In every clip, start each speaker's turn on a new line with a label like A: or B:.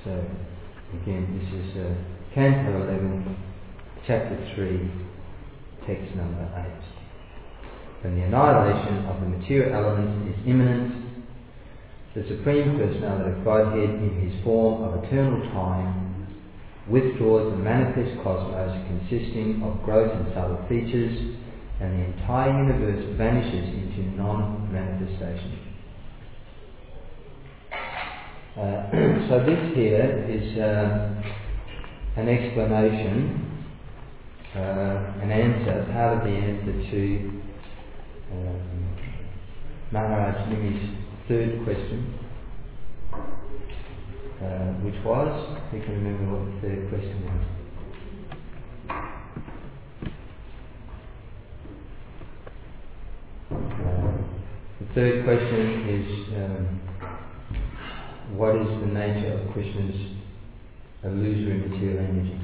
A: So, again, this is Canto 11, Chapter 3, text number 8. When the annihilation of the material elements is imminent, the Supreme Personality of Godhead, in his form of eternal time, withdraws the manifest cosmos consisting of gross and subtle features, and the entire universe vanishes into non-manifestation. So this here is an explanation, an answer, part of the answer to Maharaj Nimi's third question, which was, who can remember what the third question was? The third question is, what is the nature of Krishna's illusory material energy?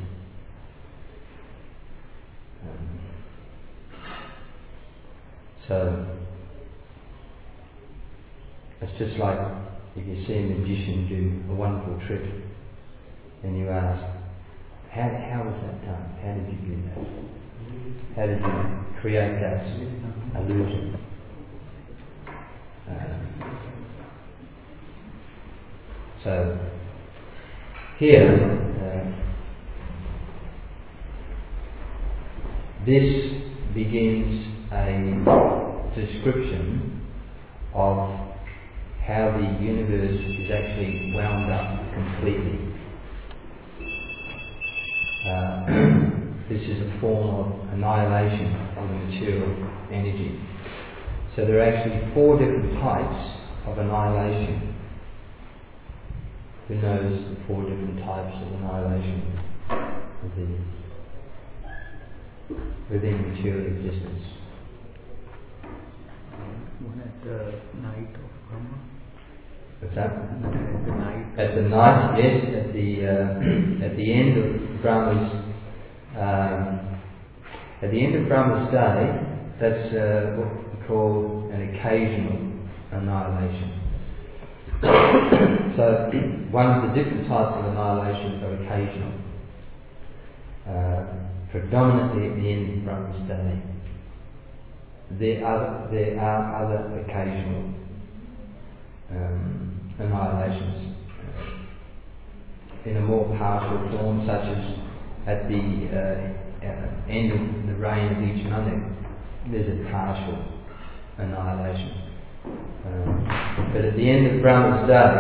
A: So, it's just like if you see a magician do a wonderful trick and you ask, how was that done? How did you do that? How did you create that illusion? So, here, this begins a description of how the universe is actually wound up completely. This is a form of annihilation of the material energy. So there are actually 4 different types of annihilation. Who knows the 4 different types of annihilation within material existence?
B: One at the night of Brahma.
A: What's that?
B: At the night.
A: At the night, yes. At the end of Brahma's day, that's what we call an occasional annihilation. So one of the different types of annihilation are occasional. Predominantly at the end of Brahma's day. There are other occasional annihilations in a more partial form, such as at the end of the reign of each Manu. There's a partial annihilation. But at the end of Brahma's day,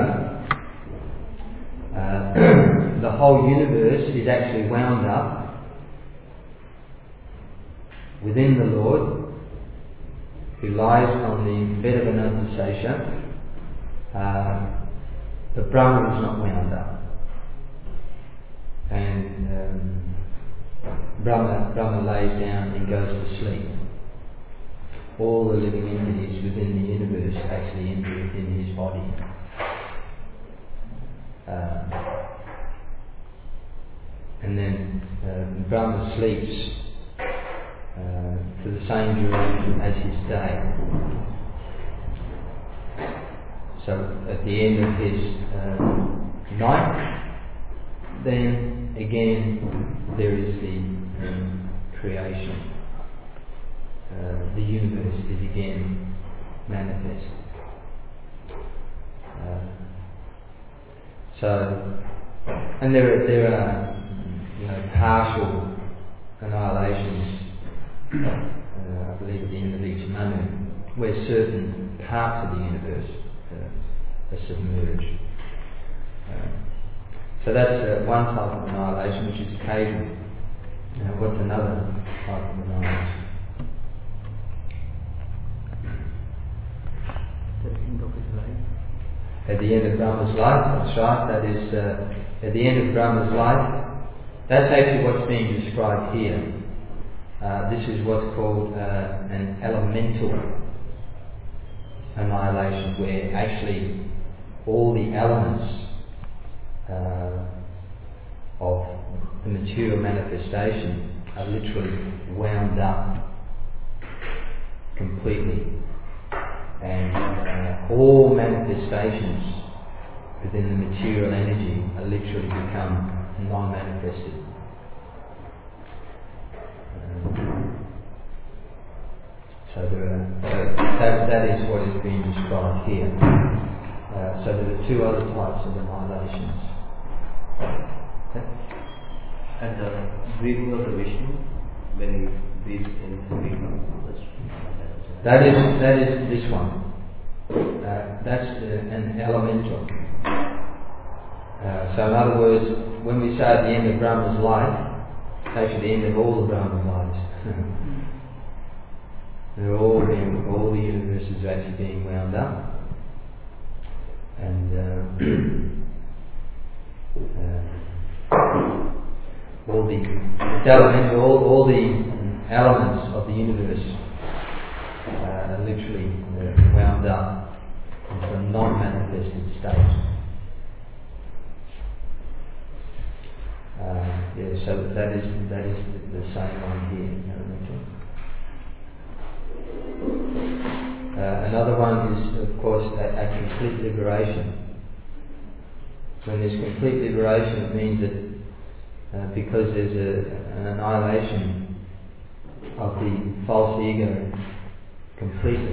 A: the whole universe is actually wound up within the Lord, who lies on the bed of Anantasesha. But Brahma is not wound up. And Brahma lays down and goes to sleep. All the living entities within the universe actually enter within his body. And then Brahma sleeps for the same duration as his day. So at the end of his night, then again there is the creation. The universe is again manifest. And there are partial annihilations. I believe at the end of each Manu, where certain parts of the universe are submerged. So that's one type of annihilation, which is occasional. What's another type of annihilation? At the end of Brahma's life, that's right, that is at the end of Brahma's life. That's actually what's being described here. This is what's called an elemental annihilation, where actually all the elements of the material manifestation are literally wound up completely, and all manifestations within the material energy are literally become non-manifested. So that is what is being described here. So there are two other types of annihilations. Okay?
C: And the breathing of the Vishnu, when he breathes in and breathes out.
A: That is this one. That's an elemental. So in other words, when we say at the end of Brahma's life, it's actually the end of all the Brahma's lives. all the universes are actually being wound up. And all the elements of the universe are literally wound up into a non-manifested state. So that is the same one here. Another one is, of course, a complete liberation. When there's complete liberation, it means that because there's an annihilation of the false ego completely,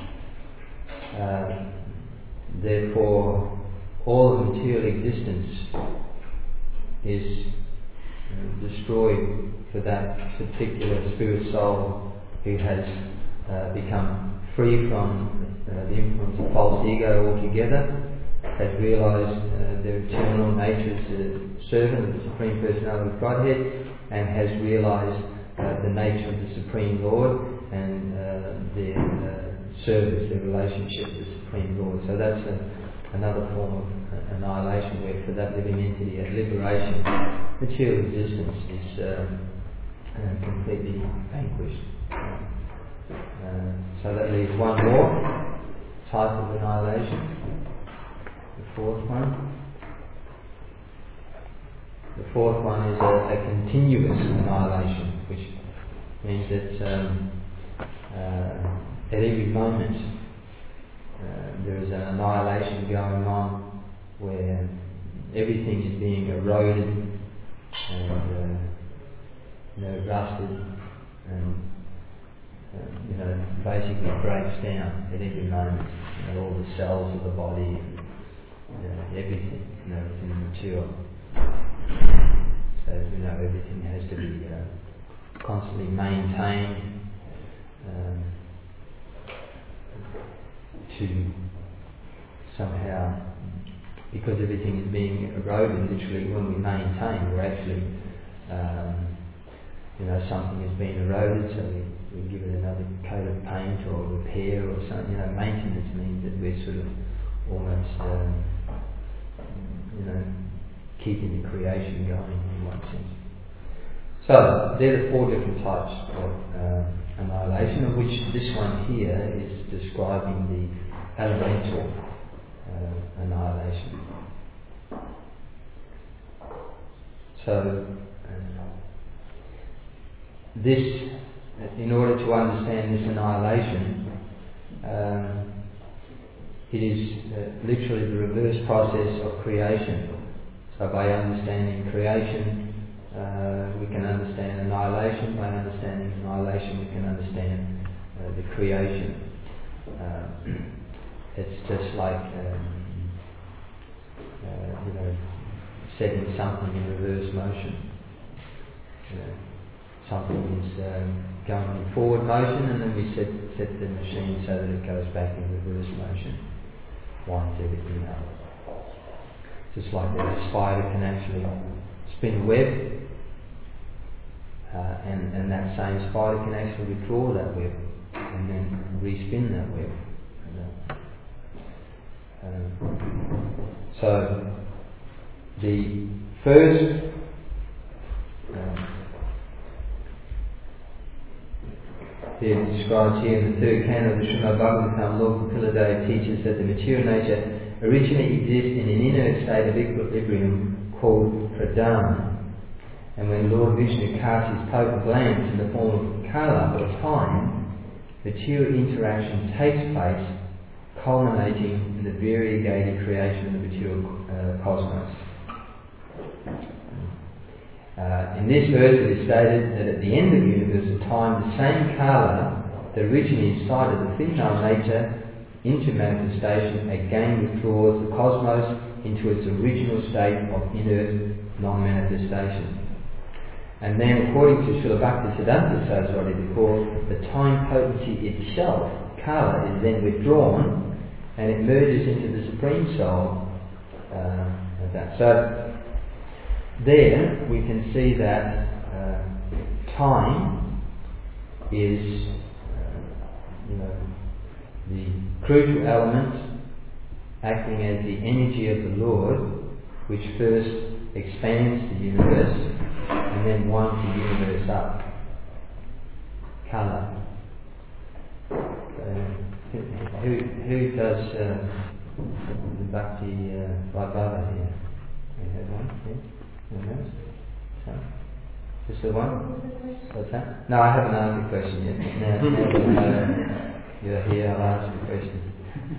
A: therefore all the material existence is destroyed for that particular spirit soul who has become free from the influence of false ego altogether, has realised their eternal nature as a servant of the Supreme Personality of Godhead, and has realised the nature of the Supreme Lord and their service, their relationship with the Supreme Lord. So that's another form of annihilation, where for that living entity at liberation, material existence is completely vanquished. So that leaves one more type of annihilation, the fourth one. The fourth one is a continuous annihilation, which means that at every moment there is an annihilation going on where everything is being eroded and rusted and basically breaks down at every moment. All the cells of the body, everything, within the material. So everything has to be constantly maintained to somehow, because everything is being eroded. Literally, when we maintain, we're actually something has been eroded, so we give it another coat of paint or repair or something. Maintenance means that we're sort of almost keeping the creation going in one sense. So there are four different types of annihilation, of which this one here is describing the elemental annihilation. So this, in order to understand this annihilation, it is literally the reverse process of creation. So by understanding creation, we can understand annihilation. By understanding annihilation, we can understand the creation. It's just like setting something in reverse motion. Something is going in forward motion, and then we set the machine so that it goes back in reverse motion, winds everything up. Just like that, a spider can actually spin a web, and that same spider can actually withdraw that web and then respin that web. So the first described here in the third canon of the Srimad Bhagavatam, Lord Kapila teaches that the material nature originally exists in an inert state of equilibrium called pradana. And when Lord Vishnu casts his potent glance in the form of kala or time, material interaction takes place, culminating in the variegated creation of the material cosmos. In this verse it is stated that at the end of universal time, the same Kala that originally incited the female nature into manifestation again withdraws the cosmos into its original state of inert non-manifestation. And then, according to Srila Bhaktisiddhanta Saraswati Thakur, the time potency itself, Kala, is then withdrawn and it merges into the Supreme Soul of that. So, there we can see that time is the crucial element acting as the energy of the Lord, which first expands the universe and then winds the universe up. Kala. Who does the Bhakti Vaibhava here? We have one? Yeah? So, just the one? What's that? No, I haven't asked the question yet. Now you're here, I'll ask you the question.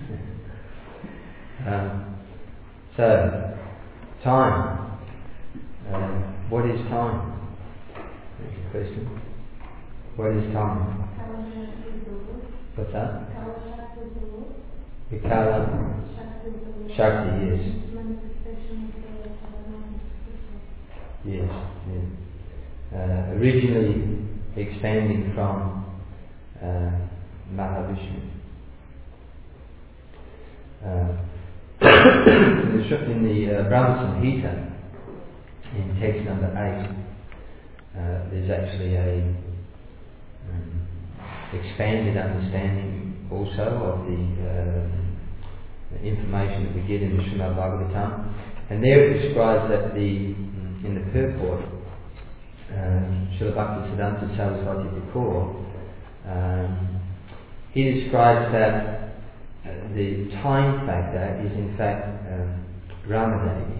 A: So, time. What is time? That's the question. What is time? What's that? Vikala Shakti, yes. Yes, yes. Originally expanding from Mahavishnu. In the Brahma Samhita, in text number 8, there's actually a expanded understanding also of the information that we get in the Srimad Bhagavatam, and there it describes that in the purport, Srila Bhaktisiddhanta Saraswati Thakur, he describes that the time factor is in fact Ramadevi.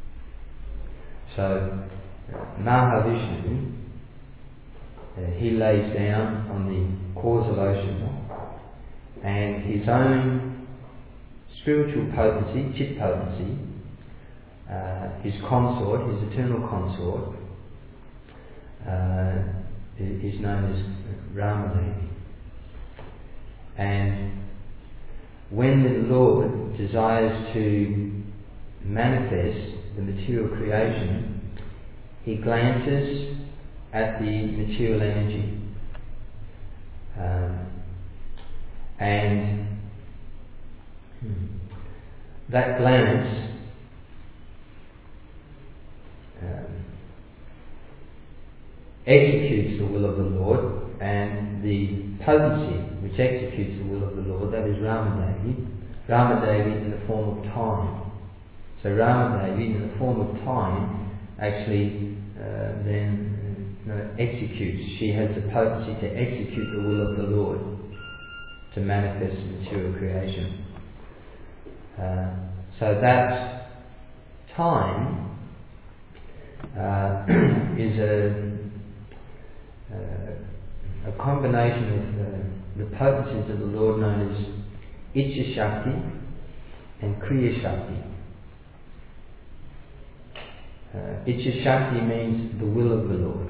A: So Mahavishnu, he lays down on the causal ocean, and his own spiritual potency, chit potency, his consort, his eternal consort, is known as Ramadevi. And when the Lord desires to manifest the material creation, he glances at the material energy, and that glance executes the will of the Lord, and the potency which executes the will of the Lord, that is Ramadevi, Ramadevi in the form of time. So Ramadevi in the form of time actually then executes. She has the potency to execute the will of the Lord, to manifest material creation. So that time is a combination of the potencies of the Lord known as Ichcha Shakti and Kriya Shakti. Ichcha Shakti means the will of the Lord.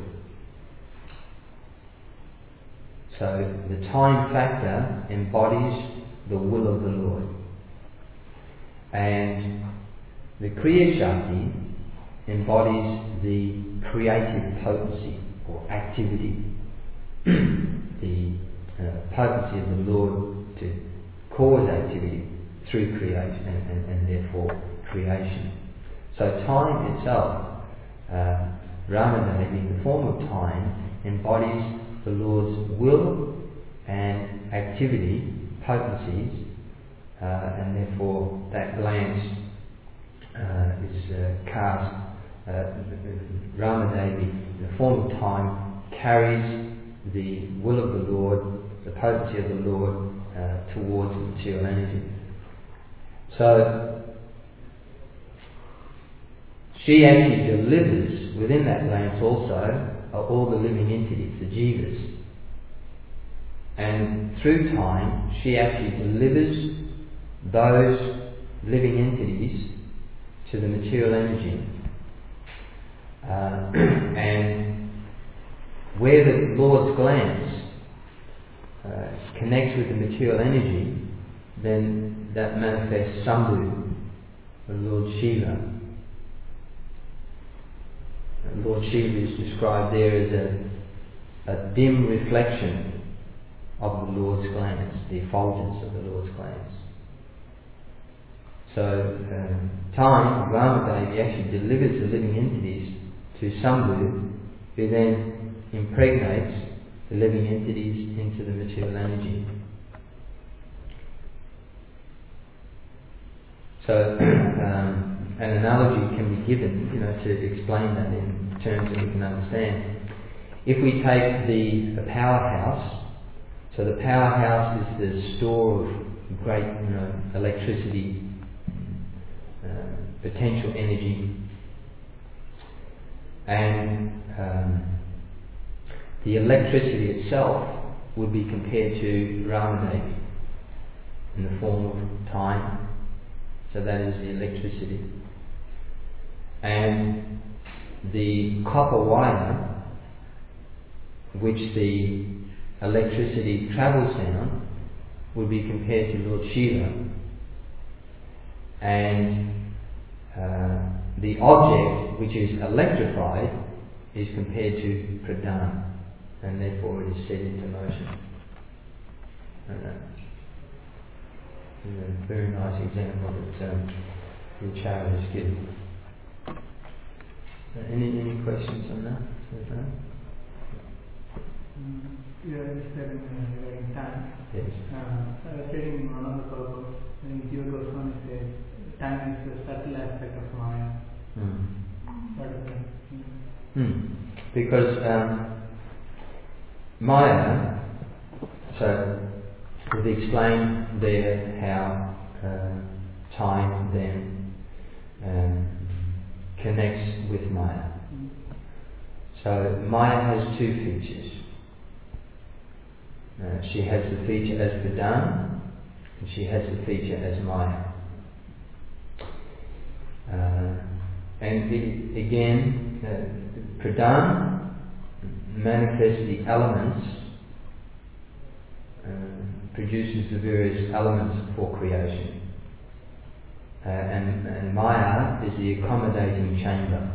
A: So the time factor embodies the will of the Lord. And the Kriya Shakti embodies the creative potency or activity, the potency of the Lord to cause activity through creation and therefore creation. So time itself, Ramadevi in the form of time, embodies the Lord's will and activity, potencies, and therefore that glance is cast. Ramadevi in the form of time carries the will of the Lord, the potency of the Lord, towards the material energy. So she actually delivers within that glance also all the living entities, the jivas. And through time, she actually delivers those living entities to the material energy. And where the Lord's glance connects with the material energy, then that manifests Sambhu, the Lord Shiva. Lord Shiva is described there as a dim reflection of the Lord's glance, the effulgence of the Lord's glance. So, time, Ramadevi actually delivers the living entities to Sambhu, who then impregnates the living entities into the material energy. So, an analogy can be given, to explain that in terms that we can understand. If we take the powerhouse, so the powerhouse is the store of great, electricity, potential energy, and the electricity itself would be compared to Ramadevi in the form of time. So that is the electricity. And the copper wire, which the electricity travels down, would be compared to Lord Shiva. And the object which is electrified is compared to Pradhan, and therefore it is set into motion. A very nice example that the Acharya has given. Any questions on that?
D: You have said regarding time.
A: Yes.
D: I was reading in one of the purpose, when Jiva Goswami says time is a subtle aspect of Maya. What is that?
A: Because Maya, so we've explained there how time then connects with Maya. So Maya has two features. She has the feature as Pradhan, and she has the feature as Maya. And again, Pradhan manifests the elements, produces the various elements for creation. And Maya is the accommodating chamber.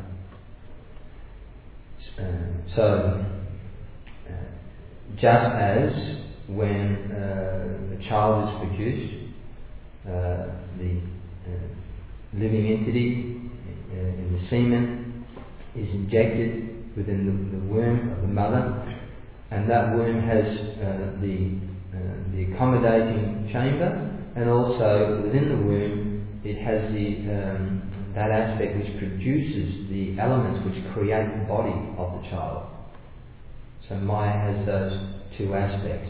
A: Just as when a child is produced, the living entity in the semen is injected within the womb of the mother, and that womb has the accommodating chamber, and also within the womb it has that aspect which produces the elements which create the body of the child. So Maya has those two aspects.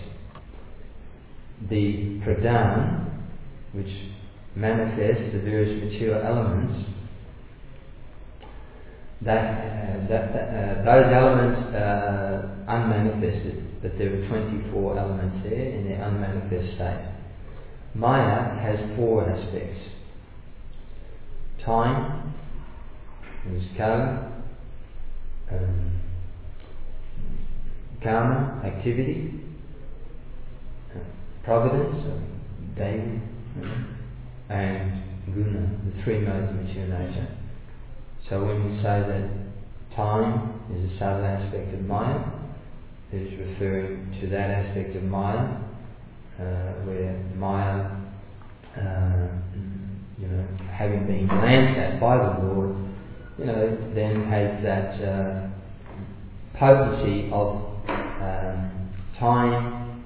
A: The Pradhan, which manifests the various material elements, those elements are unmanifested, but there are 24 elements there in their unmanifest state. Maya has four aspects. Time, is Kala, Karma, activity, providence, daily, and Guna, the three modes of material nature. So when we say that time is a subtle aspect of Maya, it is referring to that aspect of Maya, where Maya, having been glanced at by the Lord, then has that potency of time.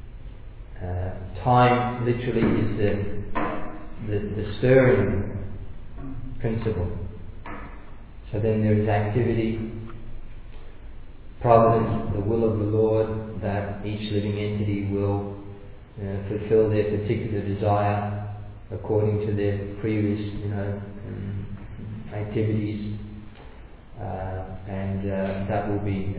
A: Time literally is the stirring principle. So then there is activity, providence, the will of the Lord, that each living entity will fulfill their particular desire according to their previous, activities, and that will be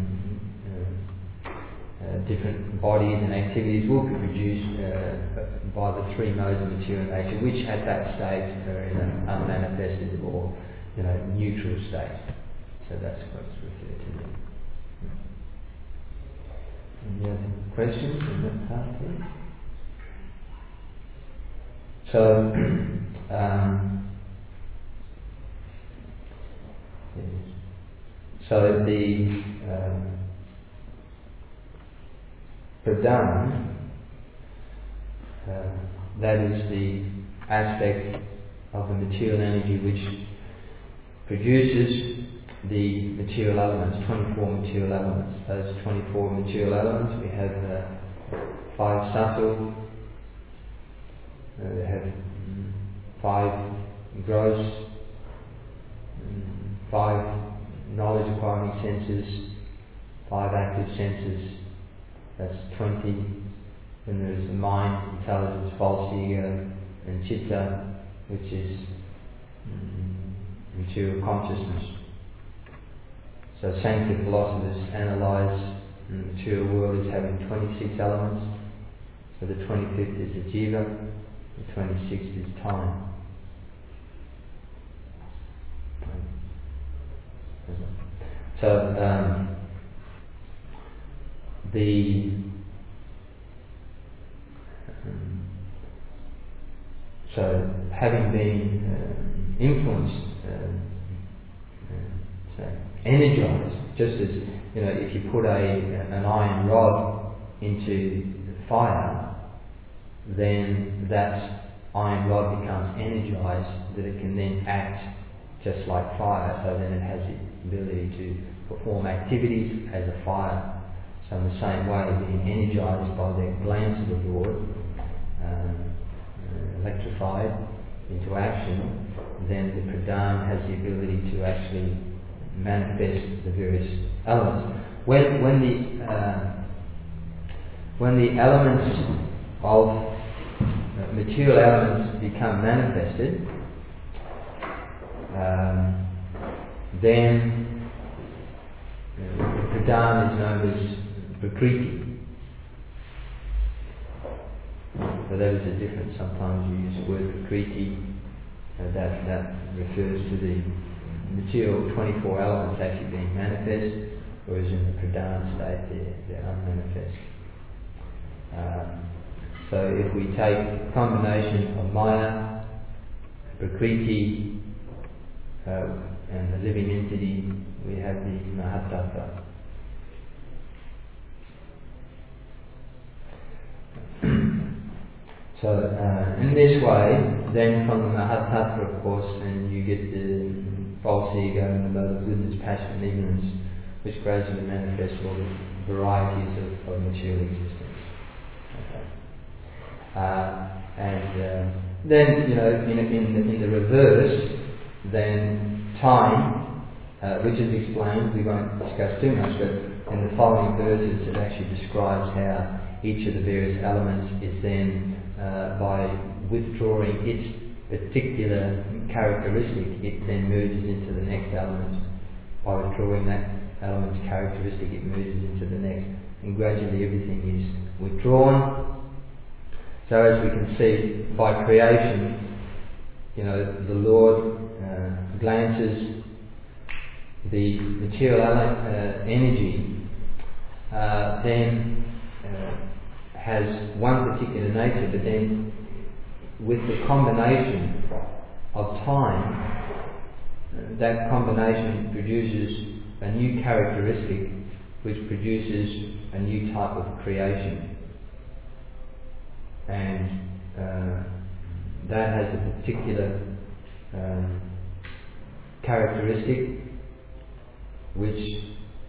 A: different bodies and activities will be produced by the three modes of material nature, which at that stage are in an unmanifested or neutral state. So that's what's referred to there. Any other questions in that part here? So, the pradhan, that is the aspect of the material energy which produces the material elements, 24 material elements. Those 24 material elements, we have 5 subtle, we have 5 gross, 5 knowledge acquiring senses, 5 active senses, that's 20. Then there is the mind, intelligence, false ego, and chitta, which is material consciousness. So Sankhya philosophers analyze the material world as having 26 elements. So the 25th is the jiva, the 26th is time. So so having been influenced, energized, just as if you put an iron rod into the fire, then that iron rod becomes energized, that it can then act just like fire. So then it has the ability to perform activities as a fire. So in the same way, being energized by the glance of the Lord, electrified into action, then the pradhan has the ability to actually manifest the various elements. When the elements of material elements become manifested, then the pradhan is known as prakriti. So that is a difference. Sometimes you use the word prakriti, that refers to the material 24 elements actually being manifest, whereas in the pradhan state they're unmanifest. So if we take a combination of maya, prakriti, and the living entity, we have the mahatattva. So in this way, then from the mahatattva, of course, then you get the false ego and the mode of goodness, passion, and ignorance, which gradually manifest all the varieties of material existence. Okay. Then, in the reverse, then time, which is explained, we won't discuss too much, but in the following verses it actually describes how each of the various elements is then, by withdrawing its particular characteristic, it then merges into the next element. By withdrawing that element's characteristic, it merges into the next, and gradually everything is withdrawn. So as we can see, by creation, the Lord glances the material energy, then has one particular nature, but then with the combination of time, that combination produces a new characteristic which produces a new type of creation. And that has a particular characteristic which,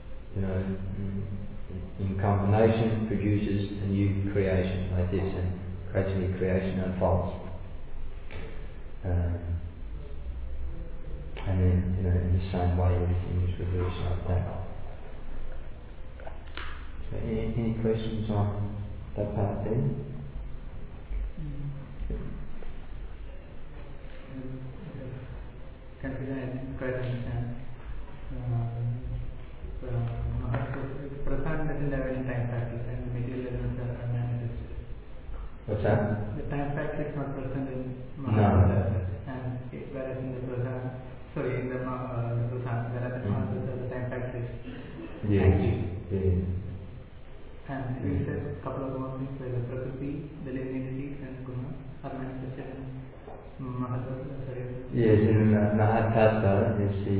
A: in combination produces a new creation like this, and gradually creation unfolds. And then, in the same way, everything is reversed like that. So, any questions on that part then?
D: Consider and try to understand. Pradhan doesn't have any time factor, and material elements are manifested.
A: What's that?
D: The time
A: Yes. Yes.
D: And you said a couple of more things like the Prakriti, the living entities, and Guna are manifested in Mahatattva.
A: Yes, in Mahatattva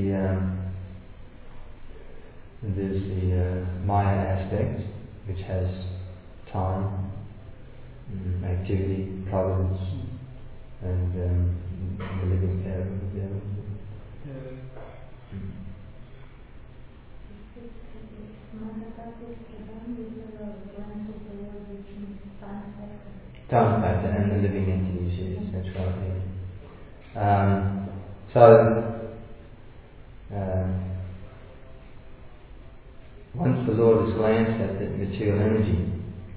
A: there's the Maya aspect, which has time, activity, providence, and the living time factor and the living entities, yes, that's right. Once the Lord has glanced at the material energy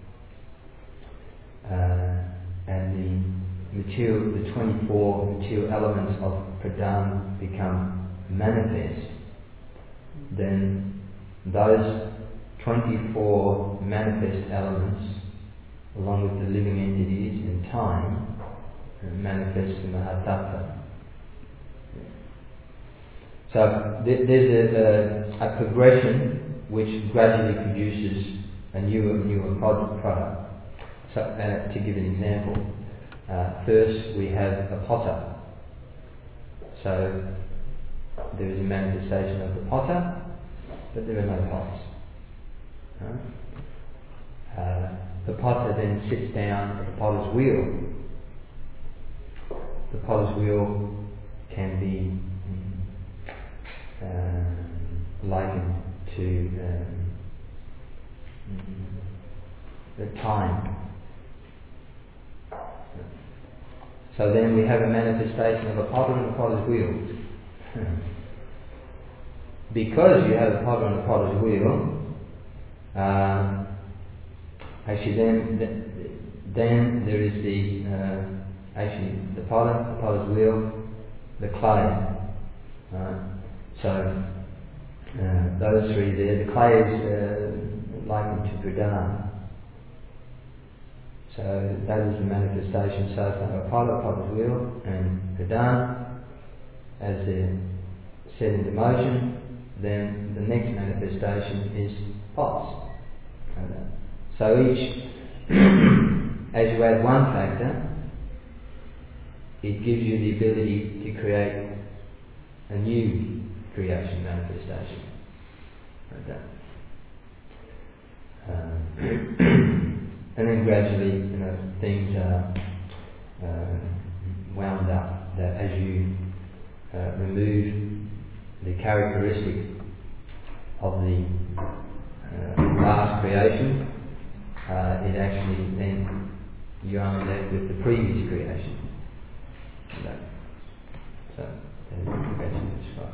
A: and the 24 material elements of Pradhan become manifest, then those 24 manifest elements, along with the living entities and time, manifest in Mahatattva. So there's a progression which gradually produces a newer product. So to give an example, first we have a potter. So there is a manifestation of the potter, but there are no pots. The potter then sits down at the potter's wheel. The potter's wheel can be likened to the time. So then we have a manifestation of a potter and a potter's wheel. Because you have a potter and a potter's wheel, actually then there is the potter, the potter's wheel, the clay. So those three there, the clay is likened to Pradhan. So that is the manifestation so far of potter, potter's wheel, and Pradhan. As they're set into motion, then the next manifestation is pots. So each, as you add one factor, it gives you the ability to create a new creation manifestation. And then gradually, things are wound up. That as you remove the characteristic of the last creation, it actually then you're only left with the previous creation. So that is the progression described.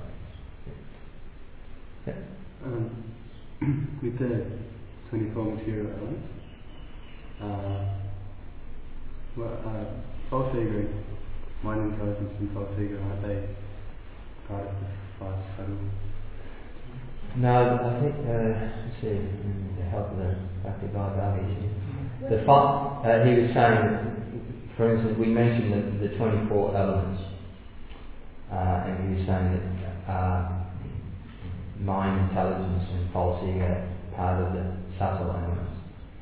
A: Yeah.
E: With the 24 material elements, false ego, mind intelligence and false ego, aren't they part of the five subtle?
A: No, I think, let's see, the help of the Bhakti Vaidhi here. He was saying, for instance, we mentioned the 24 elements, and he was saying that mind, intelligence and false ego part of the subtle elements.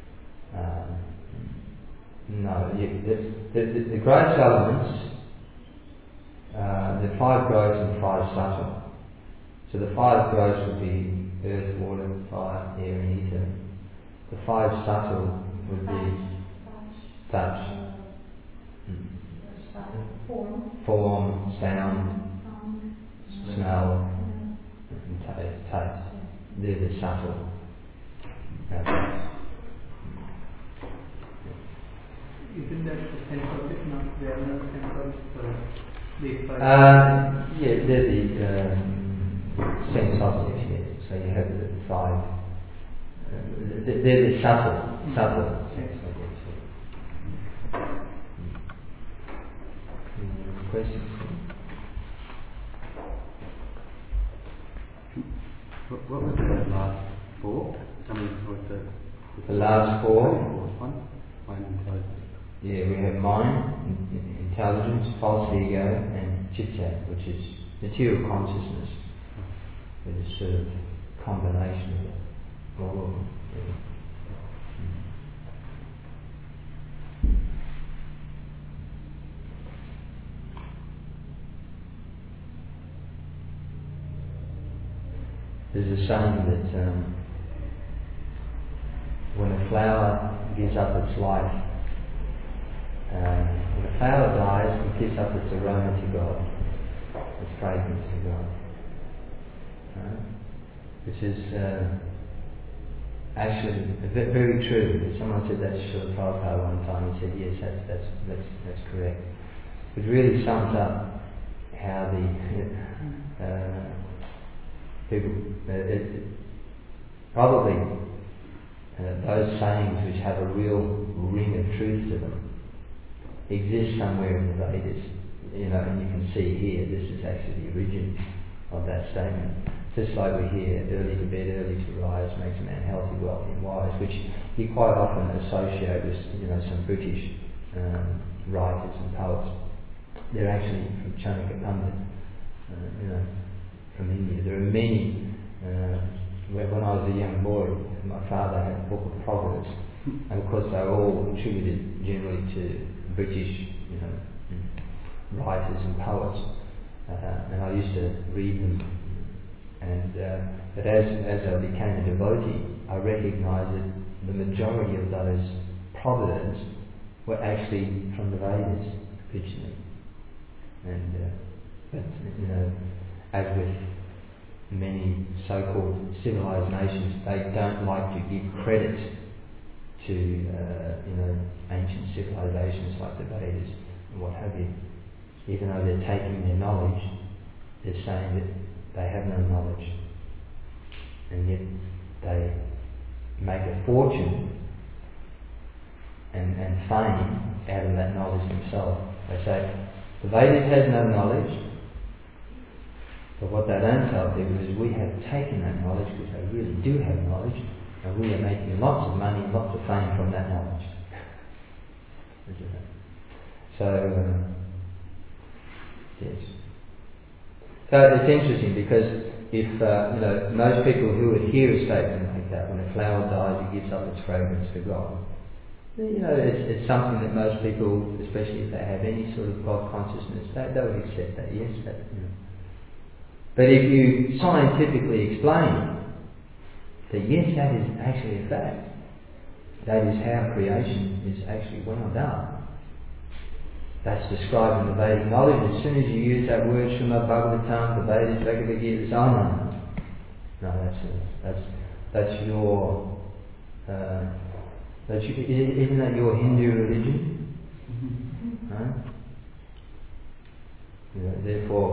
A: No, the gross elements, the 5 gross and 5 subtle. So the 5 gross would be earth, water, fire, air and ether. The 5 subtle would be touch, form, sound, smell, and taste. They're the subtle.
D: Isn't that the sense of it, not the other sense of the five?
A: Yeah, they're the sense objects, yes. So you have the 5. They're the subtle sense objects. Any questions?
E: What was the last 4?
A: The last 4?
E: One? Mind, intelligence.
A: Yeah, we have mind, intelligence, false ego, and chitta, which is material consciousness. It is sort of combination of all of them. There's a saying that when a flower gives up its life, when a flower dies, it gives up its aroma to God, its fragrance to God. Which is actually very true. Someone said that to Srila Prabhupada one time. He said, yes, that's correct. It really sums up how the people, probably those sayings which have a real ring of truth to them exist somewhere in the Vedas. And you can see here, this is actually the origin of that statement. Just like we hear, early to bed, early to rise makes a man healthy, wealthy and wise, which you quite often associate with some British writers and poets. They're actually from Chanakya Pandit, from India. There are many. When I was a young boy, my father had a book of Proverbs, and of course they were all attributed generally to British, writers and poets, and I used to read them. And but as I became a devotee, I recognised that the majority of those proverbs were actually from the Vedas originally. And but as with many so-called civilized nations, they don't like to give credit to ancient civilizations like the Vedas and what have you. Even though they're taking their knowledge, they're saying that they have no knowledge, and yet they make a fortune and fame out of that knowledge themselves. They say the Vedas has no knowledge, but what they don't tell people is we have taken that knowledge, because they really do have knowledge, and we are making lots of money, lots of fame from that knowledge. So yes. So it's interesting, because if most people who would hear a statement like that, when a flower dies, it gives up its fragrance to God. It's something that most people, especially if they have any sort of God consciousness, they would accept that. Yes, But if you scientifically explain that yes, that is actually a fact, that is how creation is actually wound up. That's described in the Vedic knowledge. As soon as you use that word, Srimad Bhagavatam, the Vedas, Bhagavad Gita, it's no, that's your. Isn't that your Hindu religion? Right? Therefore,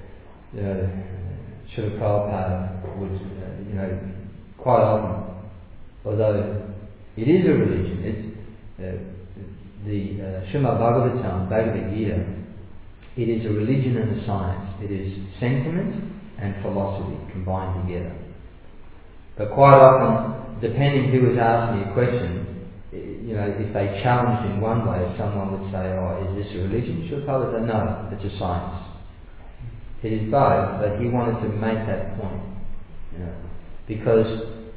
A: Srila Prabhupada would, quite often, although it is a religion, the Srimad Bhagavatam, Bhagavad Gita, it is a religion and a science. It is sentiment and philosophy combined together. But quite often, depending who is asking a question, if they challenged in one way, someone would say, "Oh, is this a religion?" Srila Prabhupada said, "No, it's a science." It is both, but he wanted to make that point, because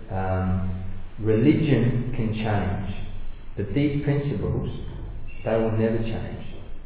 A: religion can change, but these principles, they will never change.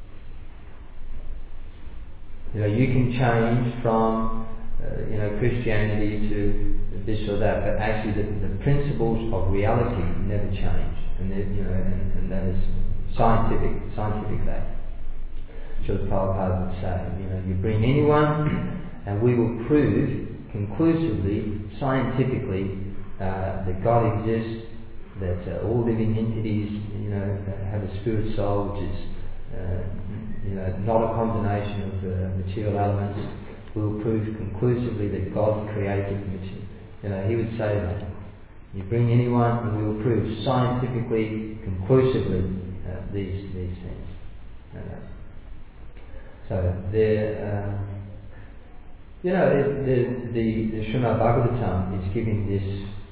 A: You can change from Christianity to this or that, but actually the principles of reality never change, and that is scientific fact. Srila Prabhupada would say, you bring anyone, and we will prove conclusively, scientifically, that God exists, that all living entities, have a spirit soul, which is, not a combination of material elements. We will prove conclusively that God created material. He would say that. You bring anyone, and we will prove scientifically, conclusively, these things. So there, the Srimad Bhagavatam is giving this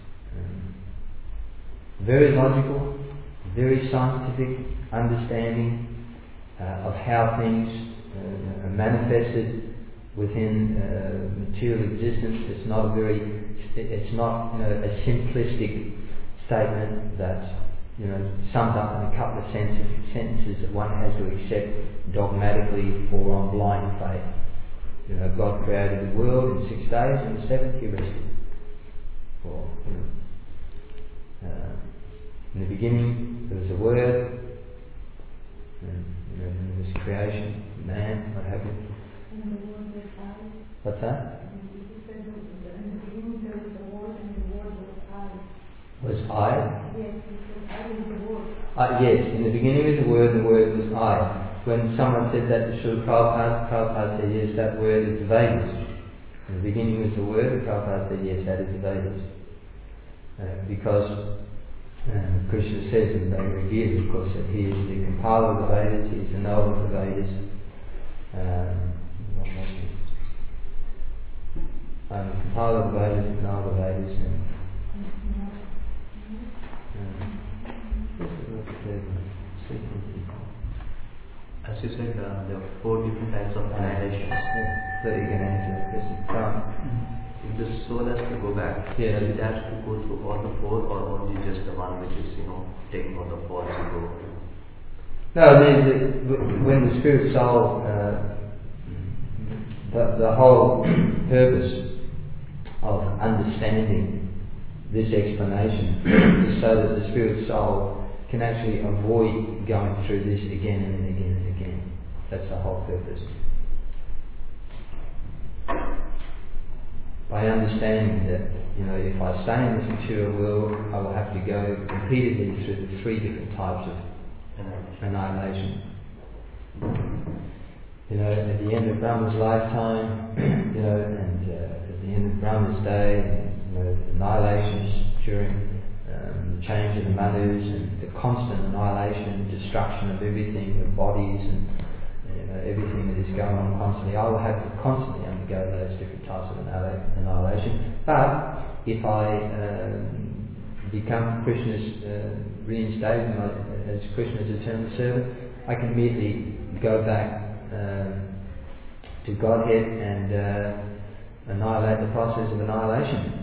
A: very logical, very scientific understanding of how things are manifested within material existence. It's not a simplistic statement that summed up in a couple of sentences that one has to accept dogmatically or on blind faith. God created the world in 6 days, and the seventh He rested. Or in the beginning there was a Word, and there was creation, man, what have you. What's that? Was I? Yes, in the beginning was the Word, and the Word was I. When someone said that to Srila Prabhupada said, yes, that word is the Vedas. In the beginning was the Word, and Prabhupada said, yes, that is the Vedas. Because Krishna says in the Bhagavad Gita, of course, that He is the compiler of the Vedas, He is the knower of the Vedas. What was it? The compiler of the Vedas, the knower of the Vedas, and
C: as you said, there are 4 different types of annihilation.
A: So you can answer that question.
C: If the soul has to go back,
A: yes.
C: does it have to go through all the 4 or only just the one which is, taking all the 4 to go?
A: No, when the spirit soul, the whole purpose of understanding this explanation is so that the spirit soul can actually avoid going through this again and again and again. That's the whole purpose. By understanding that, if I stay in this material world, I will have to go repeatedly through the 3 different types of annihilation. At the end of Brahma's lifetime, and at the end of Brahma's day, annihilations during the change of the Manus, and the constant annihilation, destruction of everything, of bodies, and everything that is going on constantly. I will have to constantly undergo those different types of annihilation. But if I become Krishna's reinstated as Krishna's eternal servant, I can immediately go back to Godhead and annihilate the process of annihilation.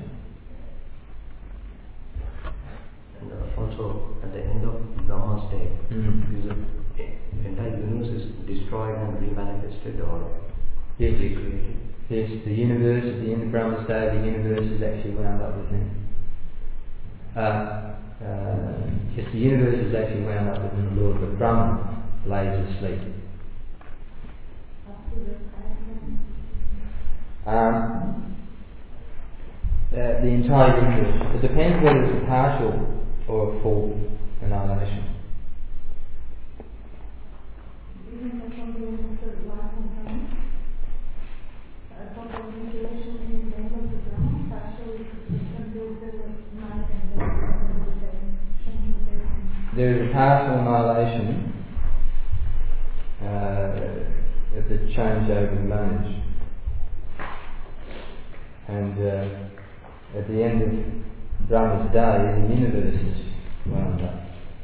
C: And also, at the end of Brahma's day, because the entire universe is destroyed and remanifested or recreated.
A: Yes, the universe, at the end of Brahma's day, the universe is actually wound up within. Yes, the universe is actually wound up within the Lord, but Brahma lays asleep. The entire universe. It depends whether it's a partial or a full annihilation. There is a partial annihilation of the changeover in Manus. And at the end of Brahma's day, the universe is wound up.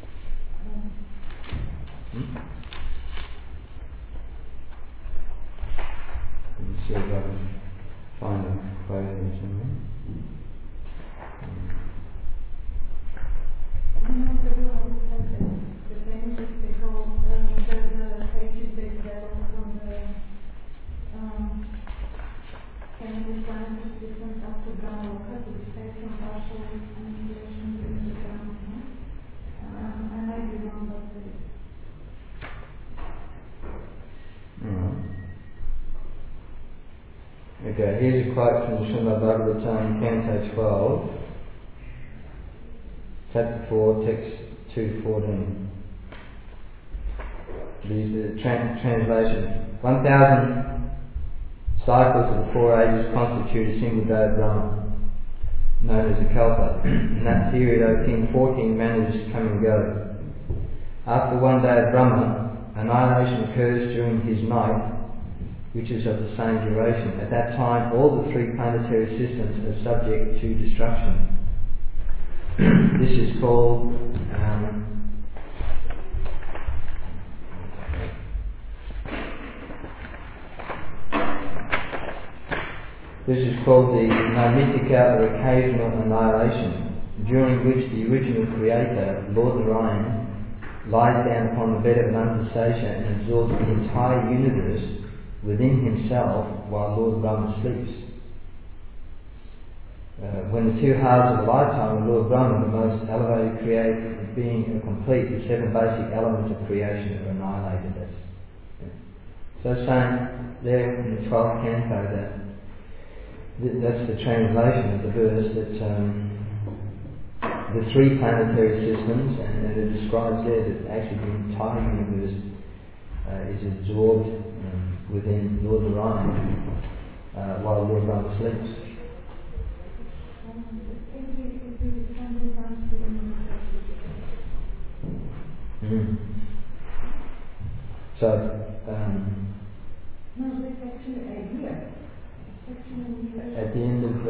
A: Let me see if I can find a quote here somewhere. Okay, here's a quote from Srimad Bhagavatam, Canto 12, Chapter 4, Text 214. These are the translation. 1,000 cycles of the 4 ages constitute a single day of Brahma, known as a kalpa. In that period, O King, 14 Manus come and go. After 1 day of Brahma, annihilation occurs during his night, which is of the same duration. At that time, all the 3 planetary systems are subject to destruction. This is called This is called the Naimittika, or occasional annihilation, during which the original creator, Lord Narayan, lies down upon the bed of manifestation and absorbs the entire universe within himself while Lord Brahma sleeps. When the two halves of the lifetime of Lord Brahma, the most elevated creative being, are complete, the seven basic elements of creation are annihilated. So it's saying there in the 12th canto that's the translation of the verse, that the three planetary systems, and it describes there that actually the entire universe is absorbed within Lord Narayan while Lord Brahma sleeps. So, at the end of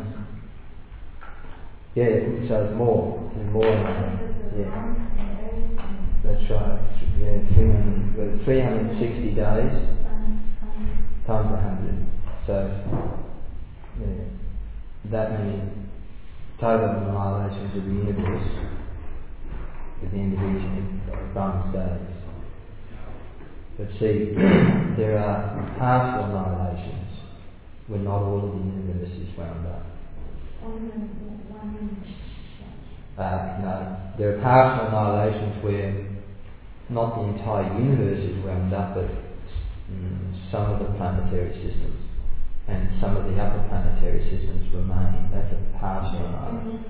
A: so it's more than that. Yeah, that's right. Yeah, 360 days times 100. So that means total annihilations of the universe at the end of each of Brahma's days. But see, there are partial annihilations where not all of the universe is wound up. No, there are partial annihilations where not the entire universe is wound up, but some of the planetary systems and some of the upper planetary systems remain. That's a partial annihilation.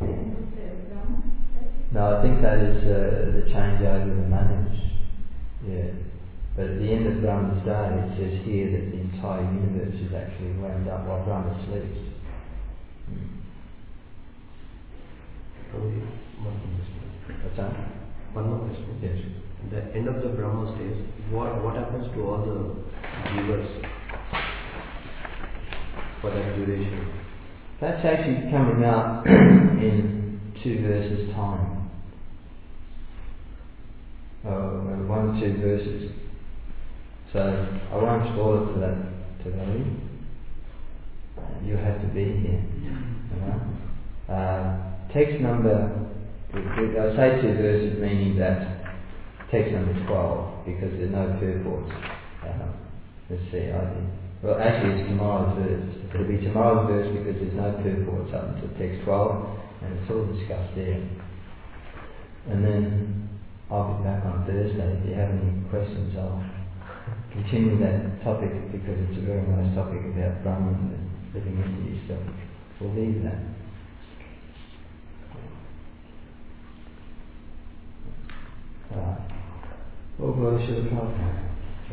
A: No, I think that is the changeover of the manage. Yeah. But at the end of Brahma's day, it says here that the entire universe is actually wound up while Brahma sleeps. What's that?
C: One more question.
A: Yes.
C: At the end of the Brahma stage, what happens to all the jivas for that duration?
A: That's actually coming up in 2 verses' time. 1 or 2 verses. So I won't spoil it for that today. You have to be here. Text number, I say 2 verses, meaning that text number 12, because there's no purports. Let's see, well, actually it's tomorrow's verse. It'll be tomorrow's verse because there's no purports up until text 12, and it's all discussed there. And then I'll be back on Thursday. If you have any questions, I'll continue that topic because it's a very nice topic about Brahman and living into yourself. We'll leave that. Alright. All glory to the Father.